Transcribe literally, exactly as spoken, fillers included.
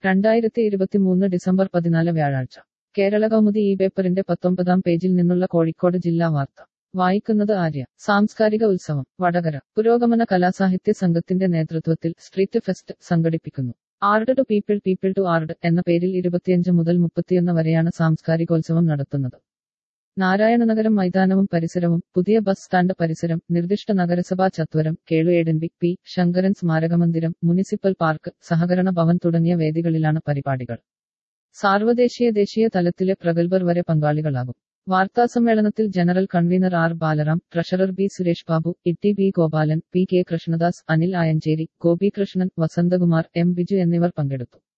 രണ്ടായിരത്തി ഇരുപത്തിമൂന്ന് ഡിസംബർ പതിനാല് വ്യാഴാഴ്ച കേരള കൗമുദി ഈ പേപ്പറിന്റെ പത്തൊമ്പതാം പേജിൽ നിന്നുള്ള കോഴിക്കോട് ജില്ലാ വാർത്ത വായിക്കുന്നത് ആര്യ. സാംസ്കാരിക ഉത്സവം വടകര. പുരോഗമന കലാസാഹിത്യ സംഘത്തിന്റെ നേതൃത്വത്തിൽ സ്ട്രീറ്റ് ഫെസ്റ്റ് സംഘടിപ്പിക്കുന്നു. Art to people people to art എന്ന പേരിൽ ഇരുപത്തിയഞ്ച് മുതൽ മുപ്പത്തിയൊന്ന് വരെയാണ് സാംസ്കാരികോത്സവം നടത്തുന്നത്. നാരായണനഗരം മൈതാനവും പരിസരവും, പുതിയ ബസ് സ്റ്റാൻഡ് പരിസരം, നിർദ്ദിഷ്ട നഗരസഭാ ചത്വരം, കേളുയേടൻബി പി ശങ്കരൻ സ്മാരകമന്ദിരം, മുനിസിപ്പൽ പാർക്ക്, സഹകരണ ഭവൻ തുടങ്ങിയ വേദികളിലാണ് പരിപാടികൾ. സാർവദേശീയ ദേശീയ തലത്തിലെ പ്രഗത്ഭർ വരെ പങ്കാളികളാകും. വാർത്താസമ്മേളനത്തിൽ general convener R Balaram, treasurer B Suresh Babu, Itty B Gopalan, P K Krishnadas, Anil Ayancheri, Gopikrishnan, Vasanthakumar, M Biju എന്നിവർ പങ്കെടുത്തു.